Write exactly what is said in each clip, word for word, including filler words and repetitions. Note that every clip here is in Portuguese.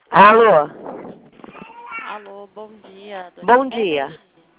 Alô? Alô, bom dia, Bom Donizete. dia.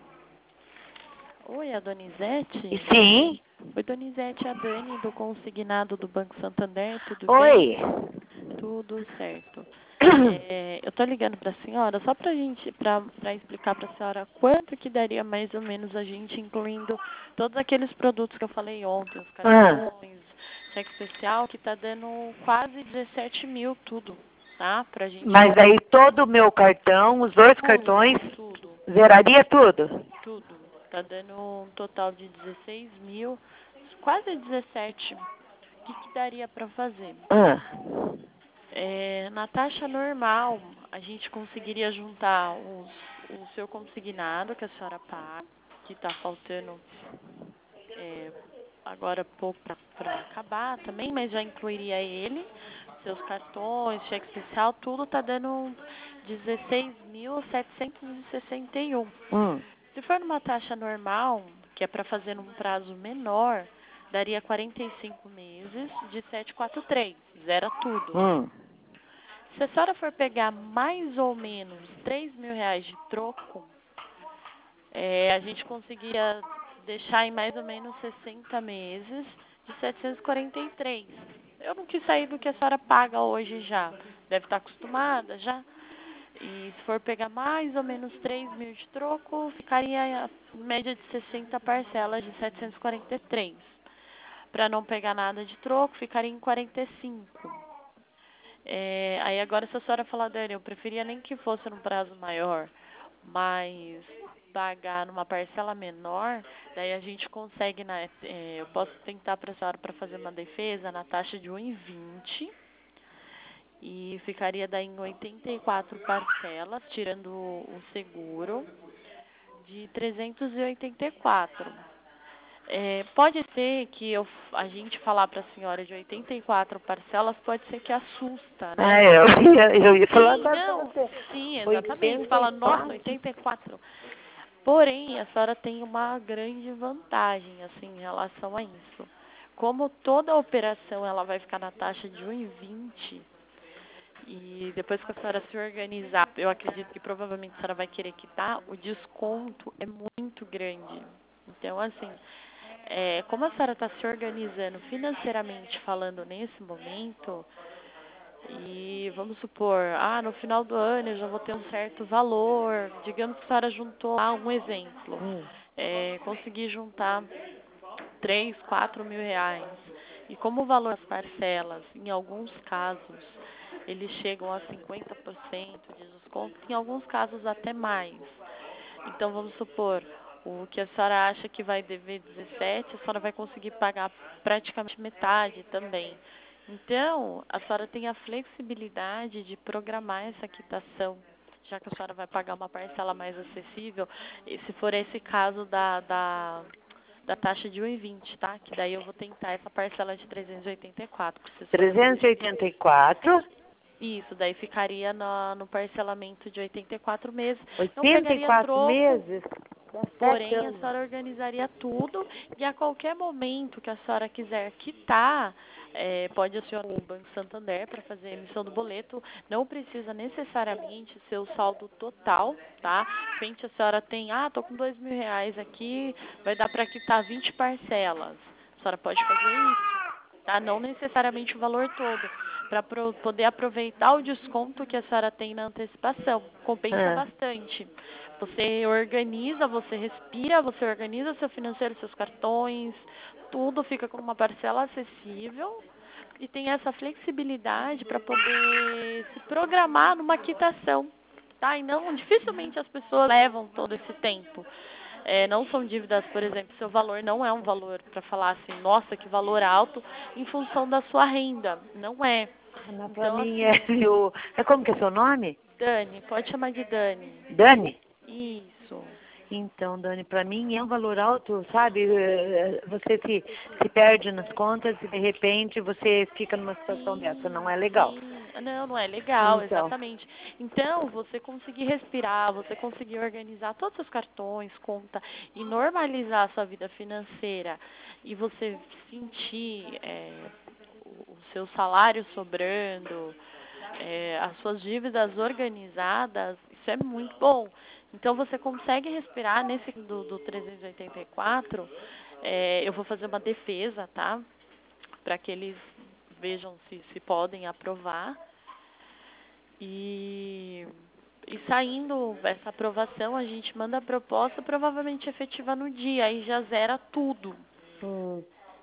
Oi, a Donizete? Sim? Oi, Donizete, a Dani do Consignado do Banco Santander, tudo Oi. bem? Tudo certo. É, eu tô ligando para a senhora só para gente, para explicar para a senhora quanto que daria mais ou menos a gente incluindo todos aqueles produtos que eu falei ontem, os Ah, cartões, cheque especial, que tá dando quase dezessete mil tudo, tá? Pra gente mas aí todo o meu cartão, os dois tudo, cartões, tudo. zeraria tudo? Tudo. Tá dando um total de dezesseis mil, quase dezessete. O que, que daria para fazer? Ah, É, na taxa normal, a gente conseguiria juntar os, o seu consignado que a senhora paga, que está faltando é, agora pouco para acabar também, mas já incluiria ele, seus cartões, cheque especial, tudo está dando dezesseis mil setecentos e sessenta e um. hum, Se for numa taxa normal, que é para fazer num prazo menor, daria quarenta e cinco meses de setecentos e quarenta e três, zera tudo. hum. Se a senhora for pegar mais ou menos três mil reais de troco, é, a gente conseguiria deixar em mais ou menos sessenta meses de setecentos e quarenta e três. Eu não quis sair do que a senhora paga hoje já. Deve estar acostumada já. E se for pegar mais ou menos três mil de troco, ficaria em média de sessenta parcelas de setecentos e quarenta e três. Para não pegar nada de troco, ficaria em quarenta e cinco. É, aí agora se a senhora falar, Dani, eu preferia nem que fosse num prazo maior, mas pagar numa parcela menor, daí a gente consegue, na, é, eu posso tentar para a senhora para fazer uma defesa na taxa de um e vinte e ficaria daí em oitenta e quatro parcelas, tirando o seguro, de trezentos e oitenta e quatro. É, pode ser que eu, a gente falar para a senhora de oitenta e quatro parcelas, pode ser que assusta, Ah, né? eu ia, eu ia falar Sim, agora pra não, você. sim, exatamente. Você oitenta e fala, nossa, quatro. oitenta e quatro. Porém, a senhora tem uma grande vantagem, assim, em relação a isso. Como toda operação ela vai ficar na taxa de um e vinte, e depois que a senhora se organizar, eu acredito que provavelmente a senhora vai querer quitar, o desconto é muito grande. Então, assim, é, como a senhora está se organizando financeiramente falando nesse momento, e vamos supor, ah, no final do ano eu já vou ter um certo valor, digamos que a senhora juntou lá um exemplo, Hum. é, consegui juntar três, quatro mil reais. E como o valor das parcelas, em alguns casos, eles chegam a cinquenta por cento de desconto, em alguns casos até mais. Então, vamos supor, o que a senhora acha que vai dever dezessete, a senhora vai conseguir pagar praticamente metade também. Então, a senhora tem a flexibilidade de programar essa quitação, já que a senhora vai pagar uma parcela mais acessível, e se for esse caso da, da, da taxa de um e vinte, tá? Que daí eu vou tentar essa parcela de trezentos e oitenta e quatro, porque se a senhora trezentos e oitenta e quatro. isso, daí ficaria no, no parcelamento de oitenta e quatro meses. Não oitenta e pegaria quatro troco, meses? Dá sete porém a anos. senhora organizaria tudo e a qualquer momento que a senhora quiser quitar, é, pode acionar o Banco Santander para fazer a emissão do boleto. Não precisa necessariamente ser o saldo total, tá? De repente a senhora tem, ah, tô com dois mil reais aqui, vai dar para quitar vinte parcelas. A senhora pode fazer isso, tá? Não necessariamente o valor todo, para poder aproveitar o desconto que a senhora tem na antecipação. Compensa Ah, bastante. Você organiza, você respira, você organiza seu financeiro, seus cartões, tudo fica com uma parcela acessível e tem essa flexibilidade para poder se programar numa quitação, tá? E não, dificilmente as pessoas levam todo esse tempo. É, não são dívidas, por exemplo, seu valor não é um valor para falar assim, nossa, que valor alto, em função da sua renda. Não é. Ana, pra Então, mim assim, é o... É como que é seu nome? Dani, pode chamar de Dani. Dani? Isso. Então, Dani, para mim é um valor alto, sabe? Eh, Você se, se perde nas contas e de repente você fica numa situação dessa. Não Sim, é legal. sim. Não, não é legal, Então, exatamente. Então, você conseguir respirar, você conseguir organizar todos os seus cartões, conta e normalizar a sua vida financeira e você sentir é, o o seu salário sobrando, é, as suas dívidas organizadas, isso é muito bom. Então, você consegue respirar nesse do, do trezentos e oitenta e quatro, é, eu vou fazer uma defesa, tá? Para que eles vejam se, se podem aprovar. E, e saindo essa aprovação, a gente manda a proposta provavelmente efetiva no dia, aí já zera tudo. Hum.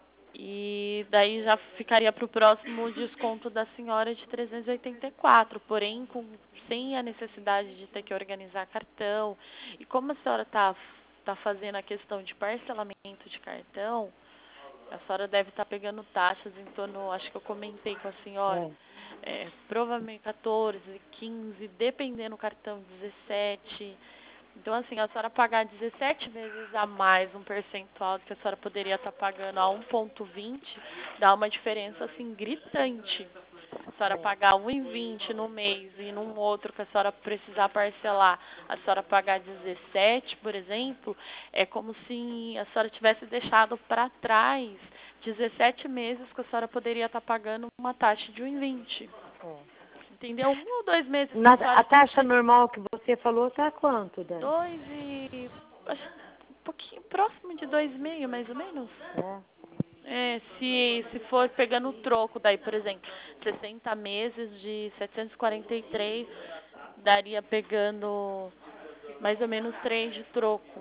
E daí já ficaria para o próximo desconto da senhora de trezentos e oitenta e quatro, porém com, sem a necessidade de ter que organizar cartão. E como a senhora está tá fazendo a questão de parcelamento de cartão, a senhora deve estar pegando taxas em torno, acho que eu comentei com a senhora, É. é, provavelmente quatorze, quinze, dependendo do cartão, dezessete. Então, assim, a senhora pagar dezessete vezes a mais um percentual que a senhora poderia estar pagando a um vírgula vinte, dá uma diferença, assim, gritante. A senhora É. pagar um vírgula vinte no mês e num outro que a senhora precisar parcelar, a senhora pagar dezessete, por exemplo, é como se a senhora tivesse deixado para trás dezessete meses que a senhora poderia estar pagando uma taxa de um vírgula vinte. É. Entendeu? Um ou dois meses que Na, a senhora... a taxa normal que você falou tá quanto, Dani? Dois e... acho um pouquinho próximo de dois e meio, mais ou menos. É. É, se, se for pegando o troco, daí, por exemplo, sessenta meses de setecentos e quarenta e três, daria pegando mais ou menos três de troco.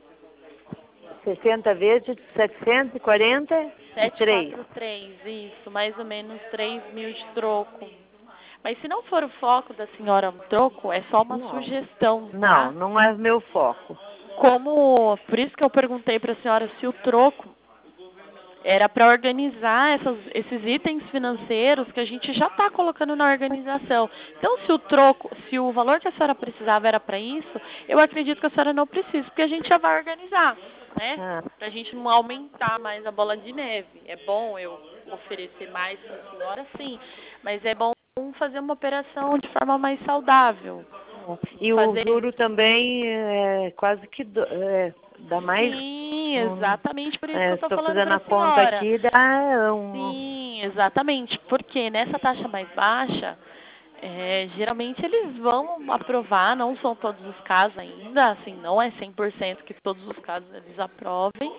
sessenta vezes setecentos e quarenta e três. setecentos e quarenta e três, isso, mais ou menos três mil de troco. Mas se não for o foco da senhora o troco, é só uma Não. sugestão, Não, tá? não é meu foco. Como, por isso que eu perguntei para a senhora se o troco era para organizar essas, esses itens financeiros que a gente já está colocando na organização. Então, se o troco, se o valor que a senhora precisava era para isso, eu acredito que a senhora não precisa, porque a gente já vai organizar, né? Ah, Para a gente não aumentar mais a bola de neve. É bom eu oferecer mais para a senhora, sim, mas é bom fazer uma operação de forma mais saudável. e o Fazer juro também é quase que do- é, dá mais. Sim, Um, exatamente por isso que eu é, estou estou falando fazendo para a a conta senhora. aqui, dá um. Sim, exatamente. Porque nessa taxa mais baixa, é, geralmente eles vão aprovar, não são todos os casos ainda, assim, não é cem por cento que todos os casos eles aprovem.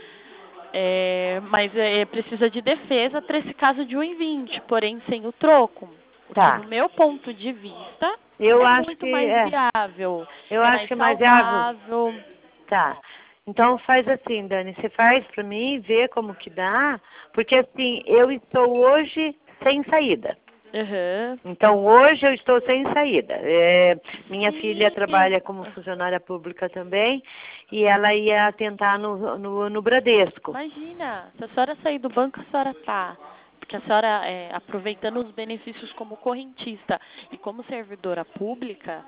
É, mas é, precisa de defesa para esse caso de um e vinte, porém sem o troco. O que, no Tá. meu ponto de vista, Eu é acho muito que mais é. viável, Eu é acho mais que é mais viável. saudável. Tá. Então faz assim, Dani, você faz para mim, vê como que dá, porque assim, eu estou hoje sem saída. Uhum. Então hoje eu estou sem saída. É, minha filha Sim. trabalha como funcionária pública também e ela ia tentar no, no, no Bradesco. Imagina, se a senhora sair do banco, a senhora tá. Porque a senhora, é, aproveitando os benefícios como correntista e como servidora pública,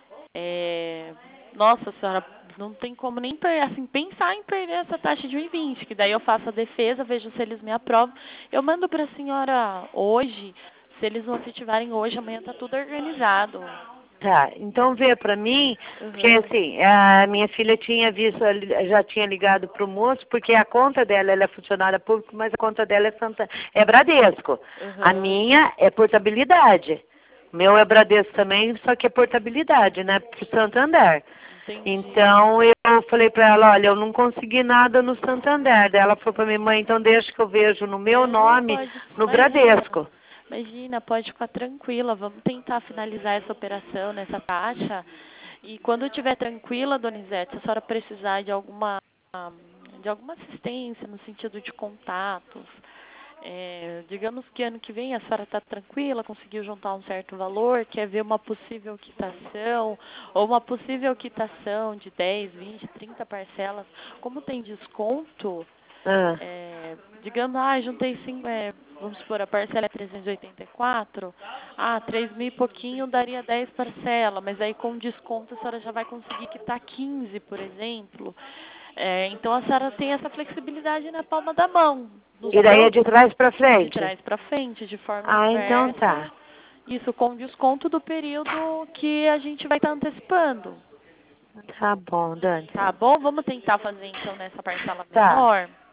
é, nossa, a senhora não tem como nem per- assim, pensar em perder essa taxa de um e vinte, que daí eu faço a defesa, vejo se eles me aprovam. Eu mando para a senhora hoje, se eles não efetivarem hoje, amanhã está tudo organizado. Tá, então vê para mim, porque Uhum. assim, a minha filha tinha visto, já tinha ligado para o moço, porque a conta dela, ela é funcionária pública, mas a conta dela é, Santa, é Bradesco. A Uhum. minha é portabilidade. O meu é Bradesco também, só que é portabilidade, né, para o Santander. Entendi. Então eu falei para ela, olha, eu não consegui nada no Santander. Daí ela falou para minha mãe, então deixa que eu vejo no meu Não, nome, pode, no imagina. Bradesco. Imagina, pode ficar tranquila. Vamos tentar finalizar essa operação nessa taxa. E quando estiver tranquila, Donizete, se a senhora precisar de alguma, de alguma assistência no sentido de contatos, é, digamos que ano que vem a senhora está tranquila, conseguiu juntar um certo valor, quer ver uma possível quitação, ou uma possível quitação de dez, vinte, trinta parcelas, como tem desconto, Ah, é, digamos, ah, juntei cinco, é, vamos supor, a parcela é trezentos e oitenta e quatro, ah, três mil e pouquinho daria dez parcelas, mas aí com desconto a senhora já vai conseguir quitar quinze, por exemplo. É, então a senhora tem essa flexibilidade na palma da mão, no e daí é seu, de trás para de frente? trás para frente, de forma Ah, então inversa, tá. isso com desconto do período que a gente vai estar antecipando. Tá bom, Dani. Tá bom? Vamos tentar fazer então nessa parcela Tá. menor?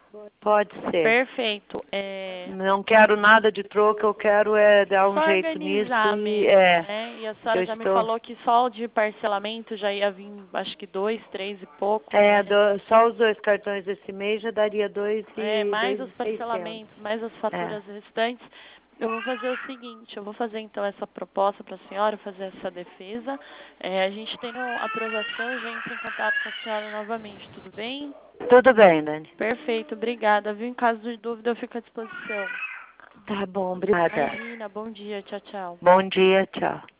Pode ser. Perfeito. É... Não quero nada de troco, eu quero é dar um Só jeito nisso organizar e mesmo, é. né? E a senhora Eu já me estou. falou que só o de parcelamento já ia vir, acho que dois, três e pouco, É, né? do- só os dois cartões desse mês já daria dois É, e mais dois os e seiscentos. parcelamentos, mais as É. faturas restantes. Eu vou fazer o seguinte, eu vou fazer então essa proposta para a senhora, fazer essa defesa. É, a gente tendo aprovação, eu já entro em contato com a senhora novamente, tudo bem? Tudo bem, Dani. Perfeito, obrigada. Viu? Em caso de dúvida, eu fico à disposição. Tá bom, obrigada. Imagina, bom dia, tchau, tchau. Bom dia, tchau.